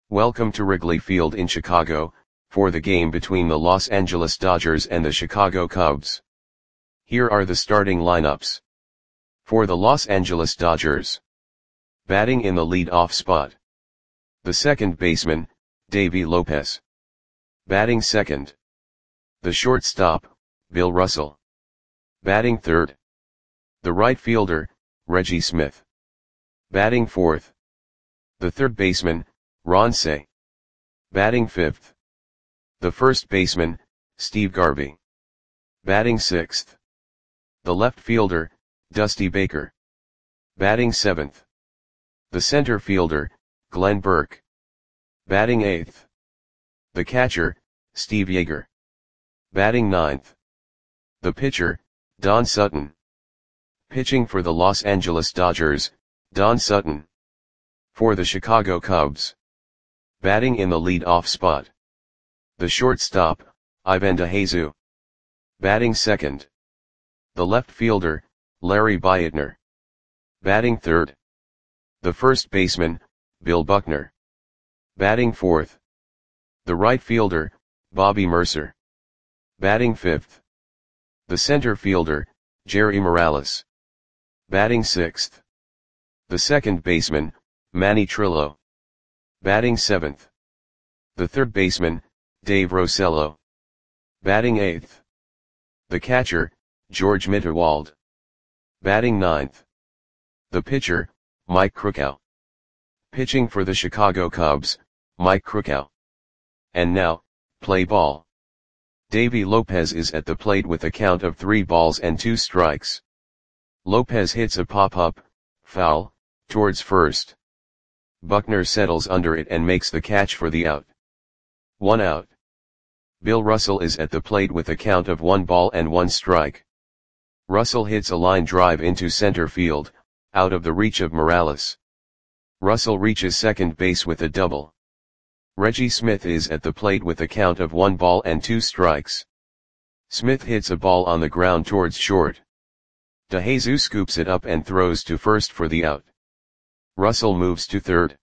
Welcome to Wrigley Field in Chicago, for the game between the Los Angeles Dodgers and the Chicago Cubs. Here are the starting lineups. For the Los Angeles Dodgers. Batting in the lead-off spot. The second baseman, Davey Lopez. Batting second. The shortstop, Bill Russell. Batting third. The right fielder, Reggie Smith. Batting fourth. The third baseman, Ron Cey. Batting fifth. The first baseman, Steve Garvey. Batting sixth. The left fielder, Dusty Baker. Batting seventh. The center fielder, Glenn Burke. Batting eighth. The catcher, Steve Yeager. Batting ninth. The pitcher, Don Sutton. Pitching for the Los Angeles Dodgers, Don Sutton. For the Chicago Cubs. Batting in the lead-off spot. The shortstop, Ivan DeJesus. Batting second. The left fielder, Larry Beitner. Batting third. The first baseman, Bill Buckner. Batting fourth. The right fielder, Bobby Murcer. Batting fifth. The center fielder, Jerry Morales. Batting sixth. The second baseman, Manny Trillo. Batting seventh. The third baseman, Dave Rosello. Batting eighth. The catcher, George Mitterwald. Batting ninth. The pitcher, Mike Krukow. Pitching for the Chicago Cubs, Mike Krukow. And now, play ball. Davey Lopez is at the plate with a count of 3 balls and 2 strikes. Lopez hits a pop-up, foul, towards first. Buckner settles under it and makes the catch for the out. 1 out. Bill Russell is at the plate with a count of 1 ball and 1 strike. Russell hits a line drive into center field, out of the reach of Morales. Russell reaches second base with a double. Reggie Smith is at the plate with a count of 1 ball and 2 strikes. Smith hits a ball on the ground towards short. DeJesus scoops it up and throws to first for the out. Russell moves to third.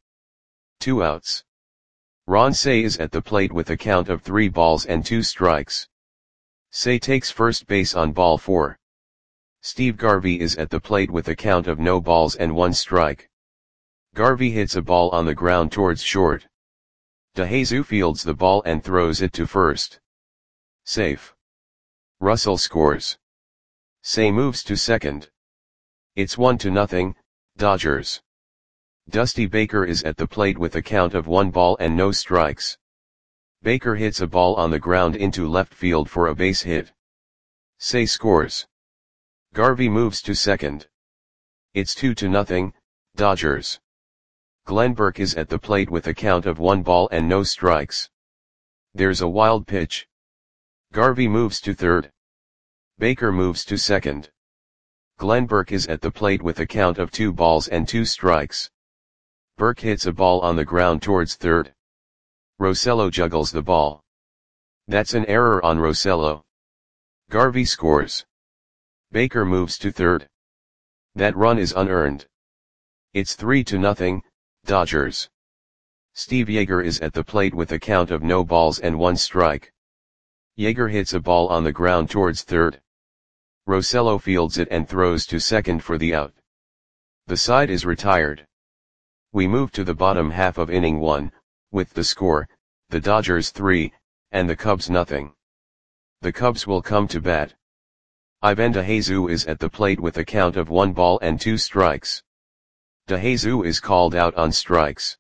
2 outs. Ron Cey is at the plate with a count of 3 balls and 2 strikes. Cey takes first base on ball 4. Steve Garvey is at the plate with a count of no balls and 1 strike. Garvey hits a ball on the ground towards short. DeJesus fields the ball and throws it to first. Safe. Russell scores. Cey moves to second. It's 1-0, Dodgers. Dusty Baker is at the plate with a count of 1 ball and no strikes. Baker hits a ball on the ground into left field for a base hit. Cey scores. Garvey moves to second. It's 2-0, Dodgers. Glenn Burke is at the plate with a count of 1 ball and no strikes. There's a wild pitch. Garvey moves to third. Baker moves to second. Glenn Burke is at the plate with a count of 2 balls and 2 strikes. Burke hits a ball on the ground towards third. Rosello juggles the ball. That's an error on Rosello. Garvey scores. Baker moves to third. That run is unearned. It's 3-0, Dodgers. Steve Yeager is at the plate with a count of no balls and 1 strike. Yeager hits a ball on the ground towards third. Rosello fields it and throws to second for the out. The side is retired. We move to the bottom half of inning 1, with the score, the Dodgers 3, and the Cubs nothing. The Cubs will come to bat. Ivan DeJesus is at the plate with a count of 1 ball and 2 strikes. DeJesus is called out on strikes.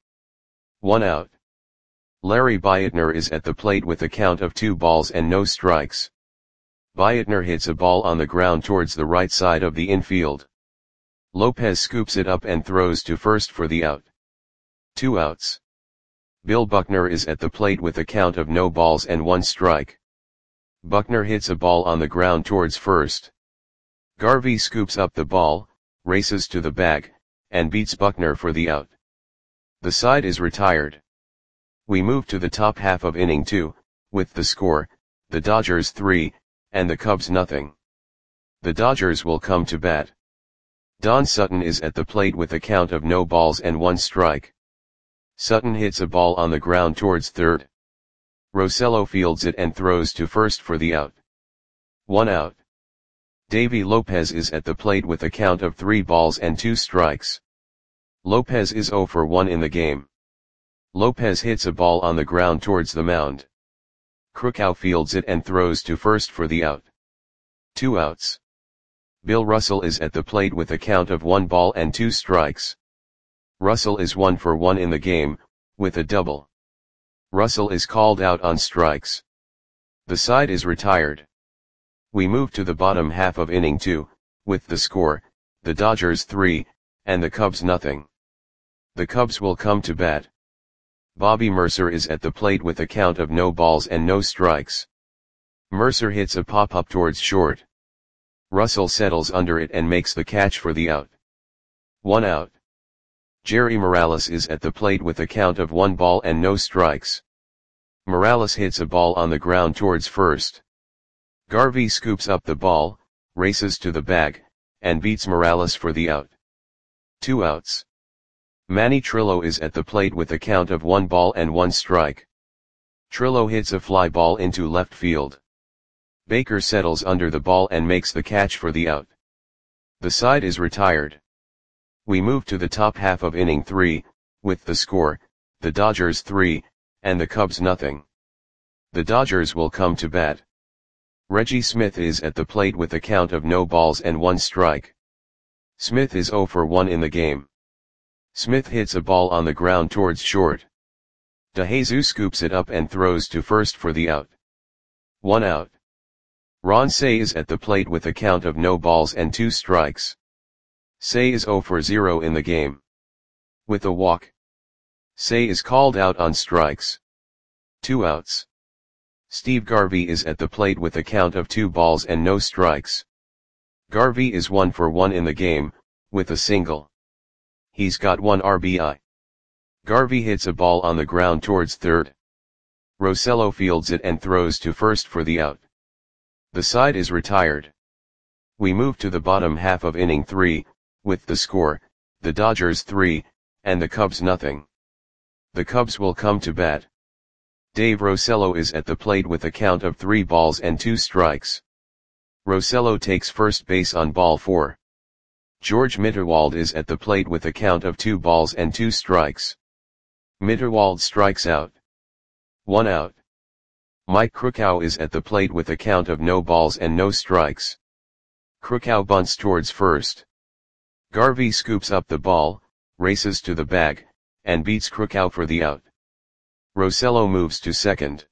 1 out. Larry Beitner is at the plate with a count of 2 balls and no strikes. Beitner hits a ball on the ground towards the right side of the infield. Lopez scoops it up and throws to first for the out. 2 outs. Bill Buckner is at the plate with a count of no balls and 1 strike. Buckner hits a ball on the ground towards first. Garvey scoops up the ball, races to the bag, and beats Buckner for the out. The side is retired. We move to the top half of inning 2, with the score, the Dodgers 3, and the Cubs nothing. The Dodgers will come to bat. Don Sutton is at the plate with a count of no balls and 1 strike. Sutton hits a ball on the ground towards third. Rosello fields it and throws to first for the out. 1 out. Davy Lopez is at the plate with a count of 3 balls and 2 strikes. Lopez is 0 for 1 in the game. Lopez hits a ball on the ground towards the mound. Krukow fields it and throws to first for the out. 2 outs. Bill Russell is at the plate with a count of 1 ball and 2 strikes. Russell is 1 for 1 in the game, with a double. Russell is called out on strikes. The side is retired. We move to the bottom half of inning 2, with the score, the Dodgers 3, and the Cubs nothing. The Cubs will come to bat. Bobby Mercer is at the plate with a count of no balls and no strikes. Mercer hits a pop-up towards short. Russell settles under it and makes the catch for the out. 1 out. Jerry Morales is at the plate with a count of 1 ball and no strikes. Morales hits a ball on the ground towards first. Garvey scoops up the ball, races to the bag, and beats Morales for the out. 2 outs. Manny Trillo is at the plate with a count of 1 ball and 1 strike. Trillo hits a fly ball into left field. Baker settles under the ball and makes the catch for the out. The side is retired. We move to the top half of inning 3, with the score, the Dodgers 3, and the Cubs nothing. The Dodgers will come to bat. Reggie Smith is at the plate with a count of no balls and 1 strike. Smith is 0 for 1 in the game. Smith hits a ball on the ground towards short. DeJesus scoops it up and throws to first for the out. 1 out. Ron Cey is at the plate with a count of no balls and 2 strikes. Cey is 0 for 0 in the game. With a walk. Cey is called out on strikes. 2 outs. Steve Garvey is at the plate with a count of 2 balls and no strikes. Garvey is 1 for 1 in the game, with a single. He's got 1 RBI. Garvey hits a ball on the ground towards third. Rosello fields it and throws to first for the out. The side is retired. We move to the bottom half of inning 3, with the score, the Dodgers 3, and the Cubs nothing. The Cubs will come to bat. Dave Rosello is at the plate with a count of 3 balls and 2 strikes. Rosello takes first base on ball 4. George Mitterwald is at the plate with a count of 2 balls and 2 strikes. Mitterwald strikes out. 1 out. Mike Krukow is at the plate with a count of no balls and no strikes. Krukow bunts towards first. Garvey scoops up the ball, races to the bag, and beats Krukow for the out. Rosello moves to second.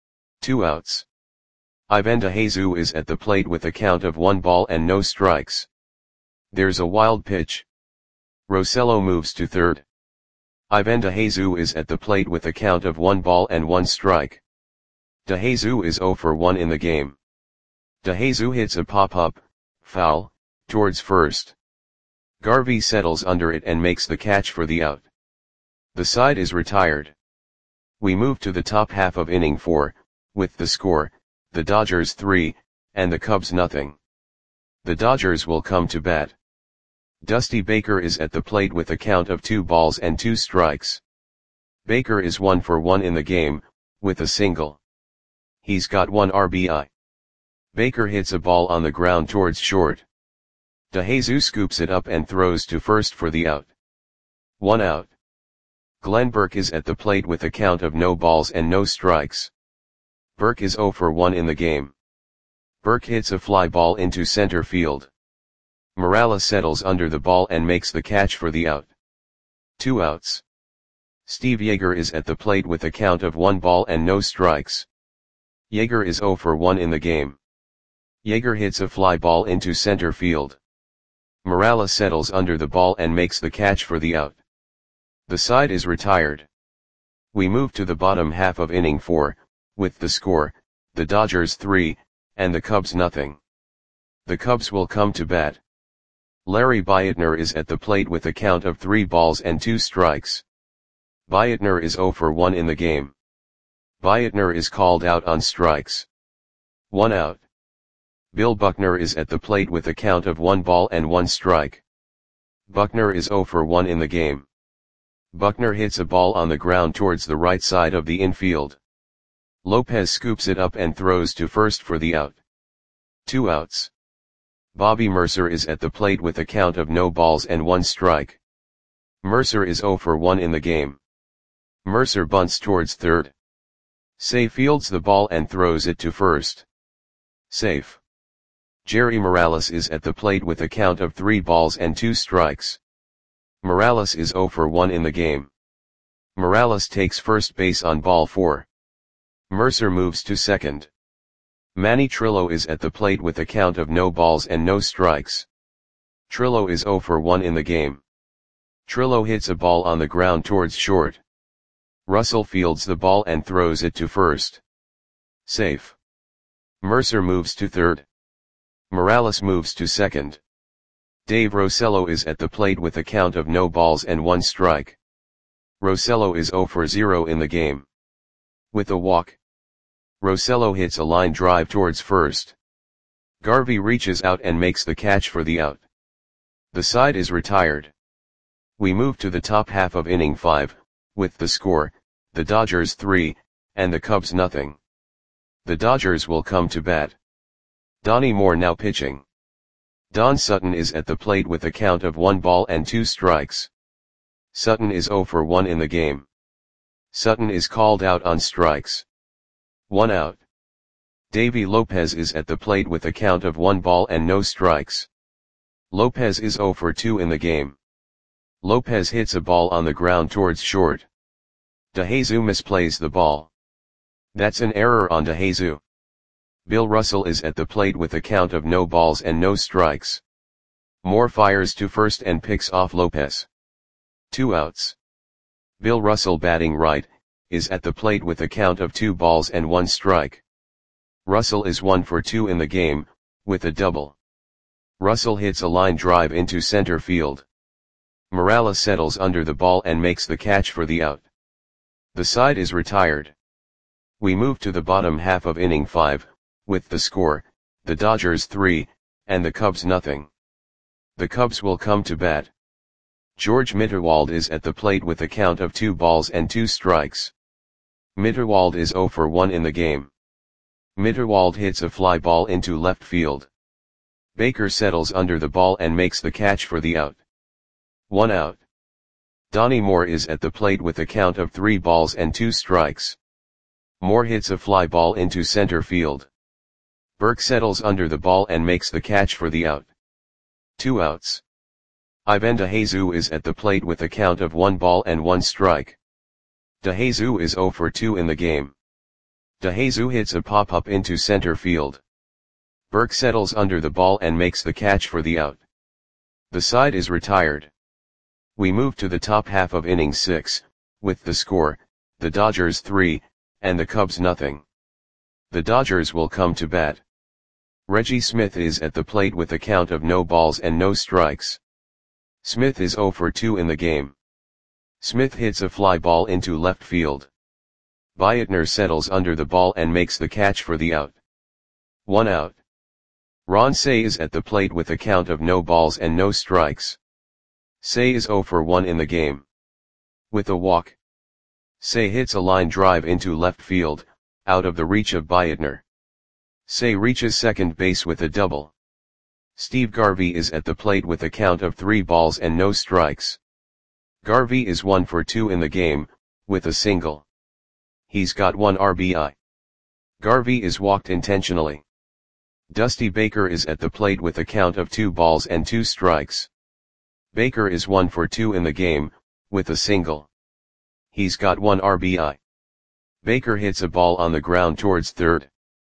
2 outs. Ivan DeJesus is at the plate with a count of 1 ball and no strikes. There's a wild pitch. Rosello moves to third. Ivan DeJesus is at the plate with a count of 1 ball and 1 strike. DeJesus is 0 for 1 in the game. DeJesus hits a pop-up, foul, towards first. Garvey settles under it and makes the catch for the out. The side is retired. We move to the top half of inning 4, with the score, the Dodgers 3, and the Cubs nothing. The Dodgers will come to bat. Dusty Baker is at the plate with a count of 2 balls and 2 strikes. Baker is 1 for 1 in the game, with a single. He's got 1 RBI. Baker hits a ball on the ground towards short. DeJesus scoops it up and throws to first for the out. 1 out. Glenn Burke is at the plate with a count of no balls and no strikes. Burke is 0 for 1 in the game. Burke hits a fly ball into center field. Morales settles under the ball and makes the catch for the out. 2 outs. Steve Yeager is at the plate with a count of 1 ball and no strikes. Yeager is 0 for 1 in the game. Yeager hits a fly ball into center field. Morales settles under the ball and makes the catch for the out. The side is retired. We move to the bottom half of inning 4, with the score, the Dodgers 3, and the Cubs nothing. The Cubs will come to bat. Larry Beitner is at the plate with a count of 3 balls and 2 strikes. Beitner is 0 for 1 in the game. Beitner is called out on strikes. 1 out. Bill Buckner is at the plate with a count of 1 ball and 1 strike. Buckner is 0 for 1 in the game. Buckner hits a ball on the ground towards the right side of the infield. Lopez scoops it up and throws to first for the out. 2 outs. Bobby Mercer is at the plate with a count of no balls and 1 strike. Mercer is 0 for 1 in the game. Mercer bunts towards third. Cey fields the ball and throws it to first. Safe. Jerry Morales is at the plate with a count of 3 balls and 2 strikes. Morales is 0 for 1 in the game. Morales takes first base on ball 4. Mercer moves to second. Manny Trillo is at the plate with a count of no balls and no strikes. Trillo is 0 for 1 in the game. Trillo hits a ball on the ground towards short. Russell fields the ball and throws it to first. Safe. Mercer moves to third. Morales moves to second. Dave Rosello is at the plate with a count of no balls and 1 strike. Rosello is 0 for 0 in the game. With a walk, Rosello hits a line drive towards first. Garvey reaches out and makes the catch for the out. The side is retired. We move to the top half of inning 5, with the score, the Dodgers 3, and the Cubs nothing. The Dodgers will come to bat. Donnie Moore now pitching. Don Sutton is at the plate with a count of 1 ball and 2 strikes. Sutton is 0 for 1 in the game. Sutton is called out on strikes. 1 out. Davy Lopez is at the plate with a count of 1 ball and no strikes. Lopez is 0 for 2 in the game. Lopez hits a ball on the ground towards short. DeJesus misplays the ball. That's an error on DeJesus. Bill Russell is at the plate with a count of no balls and no strikes. Moore fires to first and picks off Lopez. 2 outs. Bill Russell batting right, is at the plate with a count of 2 balls and 1 strike. Russell is 1 for 2 in the game, with a double. Russell hits a line drive into center field. Morales settles under the ball and makes the catch for the out. The side is retired. We move to the bottom half of inning 5, with the score, the Dodgers 3, and the Cubs nothing. The Cubs will come to bat. George Mitterwald is at the plate with a count of 2 balls and 2 strikes. Mitterwald is 0 for 1 in the game. Mitterwald hits a fly ball into left field. Baker settles under the ball and makes the catch for the out. 1 out. Donnie Moore is at the plate with a count of 3 balls and 2 strikes. Moore hits a fly ball into center field. Burke settles under the ball and makes the catch for the out. 2 outs. Ivan DeJesus is at the plate with a count of 1 ball and 1 strike. DeJesus is 0 for 2 in the game. DeJesus hits a pop-up into center field. Burke settles under the ball and makes the catch for the out. The side is retired. We move to the top half of inning 6, with the score, the Dodgers 3, and the Cubs nothing. The Dodgers will come to bat. Reggie Smith is at the plate with a count of no balls and no strikes. Smith is 0 for 2 in the game. Smith hits a fly ball into left field. Bietner settles under the ball and makes the catch for the out. 1 out. Ron Cey is at the plate with a count of no balls and no strikes. Cey is 0 for 1 in the game. With a walk, Cey hits a line drive into left field, out of the reach of Bietner. Cey reaches second base with a double. Steve Garvey is at the plate with a count of 3 balls and no strikes. Garvey is 1 for 2 in the game, with a single. He's got 1 RBI. Garvey is walked intentionally. Dusty Baker is at the plate with a count of 2 balls and 2 strikes. Baker is 1 for 2 in the game, with a single. He's got 1 RBI. Baker hits a ball on the ground towards third.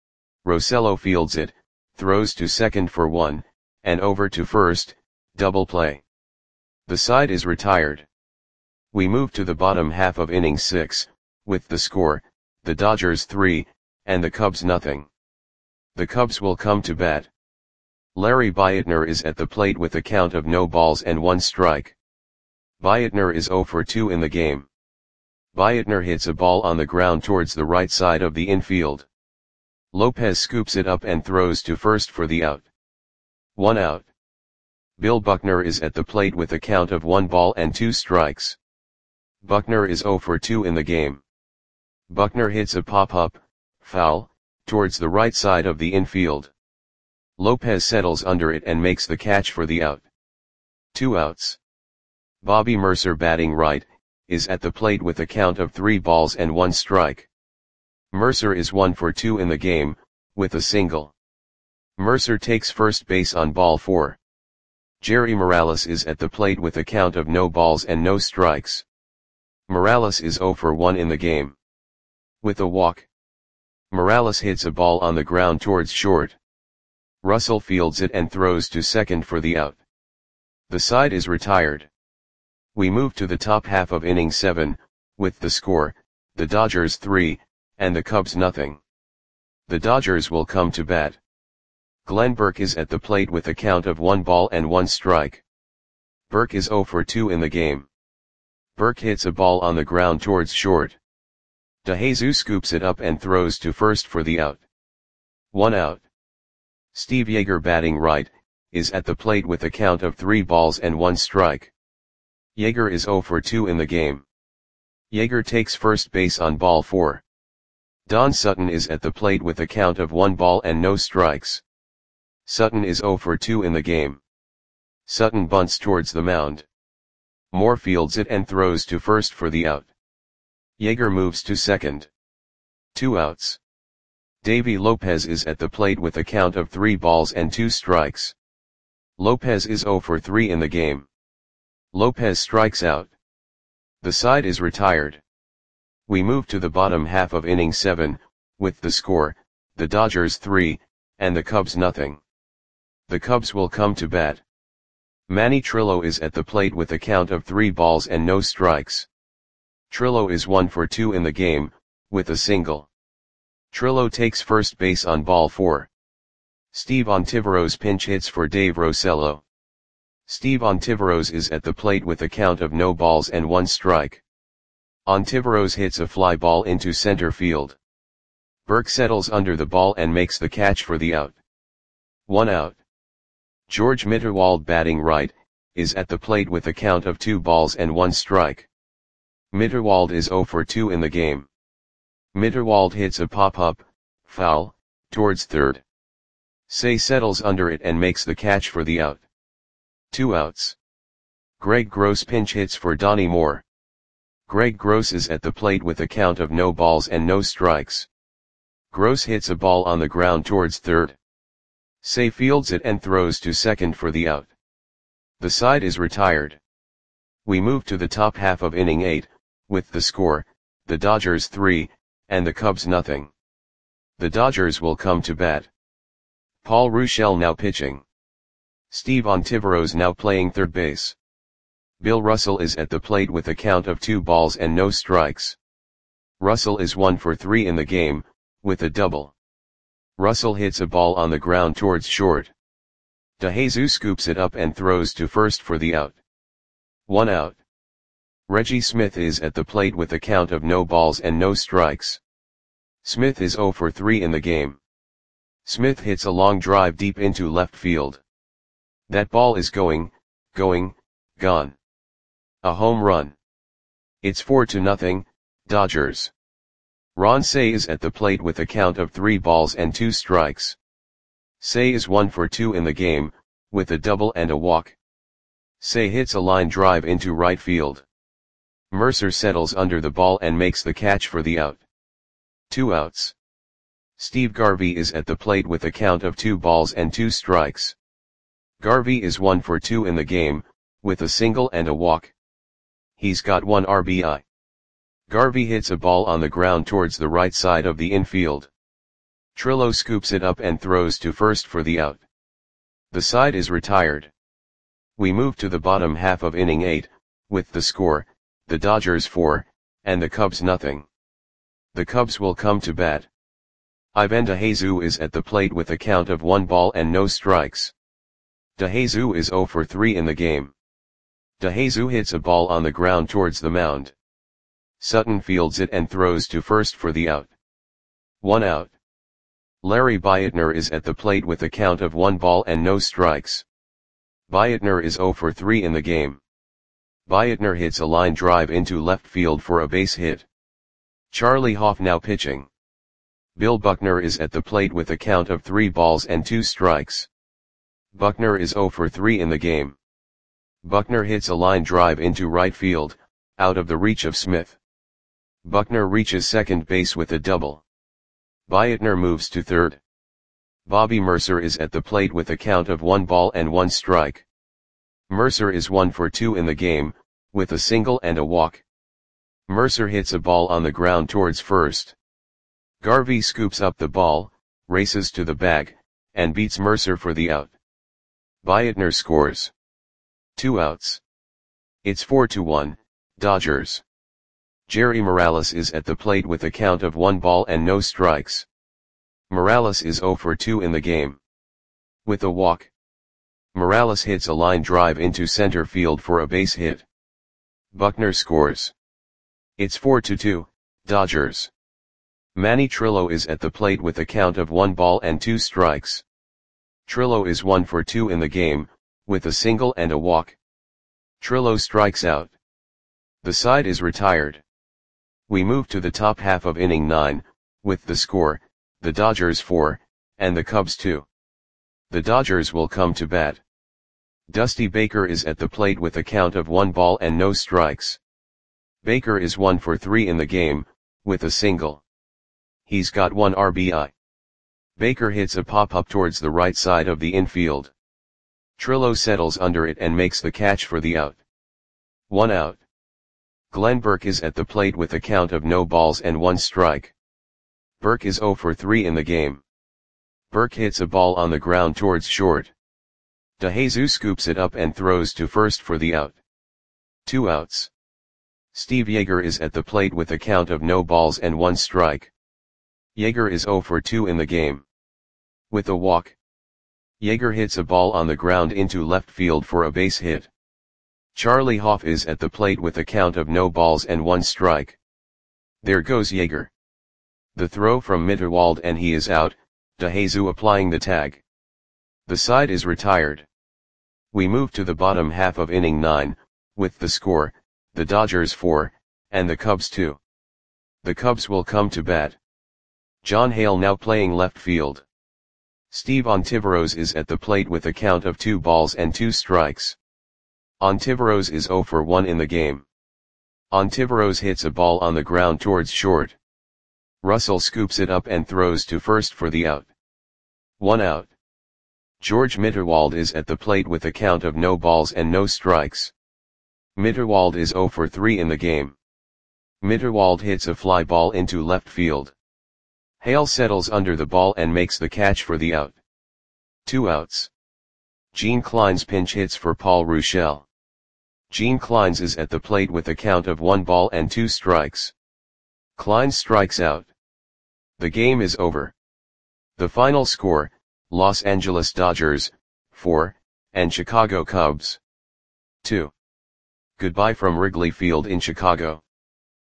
Rosello fields it, throws to second for 1, and over to first, double play. The side is retired. We move to the bottom half of inning 6, with the score, the Dodgers 3, and the Cubs nothing. The Cubs will come to bat. Larry Bietner is at the plate with a count of no balls and 1 strike. Bietner is 0 for 2 in the game. Bietner hits a ball on the ground towards the right side of the infield. Lopez scoops it up and throws to first for the out. 1 out. Bill Buckner is at the plate with a count of 1 ball and 2 strikes. Buckner is 0 for 2 in the game. Buckner hits a pop-up, foul, towards the right side of the infield. Lopez settles under it and makes the catch for the out. 2 outs. Bobby Mercer, batting right, is at the plate with a count of 3 balls and 1 strike. Mercer is 1 for 2 in the game, with a single. Mercer takes first base on ball 4. Jerry Morales is at the plate with a count of no balls and no strikes. Morales is 0 for 1 in the game. With a walk. Morales hits a ball on the ground towards short. Russell fields it and throws to second for the out. The side is retired. We move to the top half of inning 7, with the score, the Dodgers 3, and the Cubs nothing. The Dodgers will come to bat. Glenn Burke is at the plate with a count of 1 ball and 1 strike. Burke is 0 for 2 in the game. Burke hits a ball on the ground towards short. DeJesus scoops it up and throws to first for the out. 1 out. Steve Yeager, batting right, is at the plate with a count of 3 balls and 1 strike. Yeager is 0 for 2 in the game. Yeager takes first base on ball 4. Don Sutton is at the plate with a count of 1 ball and no strikes. Sutton is 0 for 2 in the game. Sutton bunts towards the mound. Moore fields it and throws to first for the out. Yeager moves to second. 2 outs. Davy Lopez is at the plate with a count of 3 balls and 2 strikes. Lopez is 0 for 3 in the game. Lopez strikes out. The side is retired. We move to the bottom half of inning 7, with the score, the Dodgers 3, and the Cubs nothing. The Cubs will come to bat. Manny Trillo is at the plate with a count of 3 balls and no strikes. Trillo is 1 for 2 in the game, with a single. Trillo takes first base on ball 4. Steve Ontiveros pinch hits for Dave Rosello. Steve Ontiveros is at the plate with a count of no balls and 1 strike. Ontiveros hits a fly ball into center field. Burke settles under the ball and makes the catch for the out. 1 out. George Mitterwald, batting right, is at the plate with a count of 2 balls and 1 strike. Mitterwald is 0 for 2 in the game. Mitterwald hits a pop-up, foul, towards third. Say settles under it and makes the catch for the out. 2 outs. Greg Gross pinch hits for Donnie Moore. Greg Gross is at the plate with a count of no balls and no strikes. Gross hits a ball on the ground towards third. Say fields it and throws to second for the out. The side is retired. We move to the top half of inning 8, with the score, the Dodgers 3, and the Cubs nothing. The Dodgers will come to bat. Paul Ruschel now pitching. Steve Ontiveros now playing third base. Bill Russell is at the plate with a count of 2 balls and no strikes. Russell is 1 for 3 in the game, with a double. Russell hits a ball on the ground towards short. DeJesus scoops it up and throws to first for the out. 1 out. Reggie Smith is at the plate with a count of no balls and no strikes. Smith is 0 for 3 in the game. Smith hits a long drive deep into left field. That ball is gone. A home run. It's 4-0, Dodgers. Ron Cey is at the plate with a count of 3 balls and 2 strikes. Cey is 1 for 2 in the game, with a double and a walk. Cey hits a line drive into right field. Mercer settles under the ball and makes the catch for the out. 2 outs. Steve Garvey is at the plate with a count of 2 balls and 2 strikes. Garvey is 1 for 2 in the game, with a single and a walk. He's got 1 RBI. Garvey hits a ball on the ground towards the right side of the infield. Trillo scoops it up and throws to first for the out. The side is retired. We move to the bottom half of inning 8, with the score, the Dodgers 4, and the Cubs nothing. The Cubs will come to bat. Ivan DeJesus is at the plate with a count of 1 ball and no strikes. DeJesus is 0 for 3 in the game. DeJesus hits a ball on the ground towards the mound. Sutton fields it and throws to first for the out. 1 out. Larry Bietner is at the plate with a count of 1 ball and no strikes. Bietner is 0 for 3 in the game. Beitner hits a line drive into left field for a base hit. Charlie Hoff now pitching. Bill Buckner is at the plate with a count of 3 balls and 2 strikes. Buckner is 0 for 3 in the game. Buckner hits a line drive into right field, out of the reach of Smith. Buckner reaches second base with a double. Beitner moves to third. Bobby Mercer is at the plate with a count of 1 ball and 1 strike. Mercer is 1 for 2 in the game, with a single and a walk. Mercer hits a ball on the ground towards first. Garvey scoops up the ball, races to the bag, and beats Mercer for the out. Beitner scores. 2 outs. It's 4-1, Dodgers. Jerry Morales is at the plate with a count of 1 ball and no strikes. Morales is 0 for 2 in the game. With a walk. Morales hits a line drive into center field for a base hit. Buckner scores. It's 4-2, Dodgers. Manny Trillo is at the plate with a count of 1 ball and 2 strikes. Trillo is 1 for 2 in the game, with a single and a walk. Trillo strikes out. The side is retired. We move to the top half of inning 9, with the score, the Dodgers 4, and the Cubs 2. The Dodgers will come to bat. Dusty Baker is at the plate with a count of 1 ball and no strikes. Baker is 1 for 3 in the game, with a single. He's got 1 RBI. Baker hits a pop-up towards the right side of the infield. Trillo settles under it and makes the catch for the out. 1 out. Glenn Burke is at the plate with a count of no balls and 1 strike. Burke is 0 for 3 in the game. Burke hits a ball on the ground towards short. DeJesus scoops it up and throws to first for the out. 2 outs. Steve Yeager is at the plate with a count of no balls and 1 strike. Yeager is 0 for 2 in the game. With a walk. Yeager hits a ball on the ground into left field for a base hit. Charlie Hoff is at the plate with a count of no balls and 1 strike. There goes Yeager. The throw from Mitterwald and he is out, DeJesus applying the tag. The side is retired. We move to the bottom half of inning 9, with the score, the Dodgers 4, and the Cubs 2. The Cubs will come to bat. John Hale now playing left field. Steve Ontiveros is at the plate with a count of 2 balls and 2 strikes. Ontiveros is 0 for 1 in the game. Ontiveros hits a ball on the ground towards short. Russell scoops it up and throws to first for the out. 1 out. George Mitterwald is at the plate with a count of no balls and no strikes. Mitterwald is 0 for 3 in the game. Mitterwald hits a fly ball into left field. Hale settles under the ball and makes the catch for the out. 2 outs. Gene Clines pinch hits for Paul Ruschel. Gene Clines is at the plate with a count of 1 ball and 2 strikes. Clines strikes out. The game is over. The final score, Los Angeles Dodgers, 4, and Chicago Cubs, 2. Goodbye from Wrigley Field in Chicago.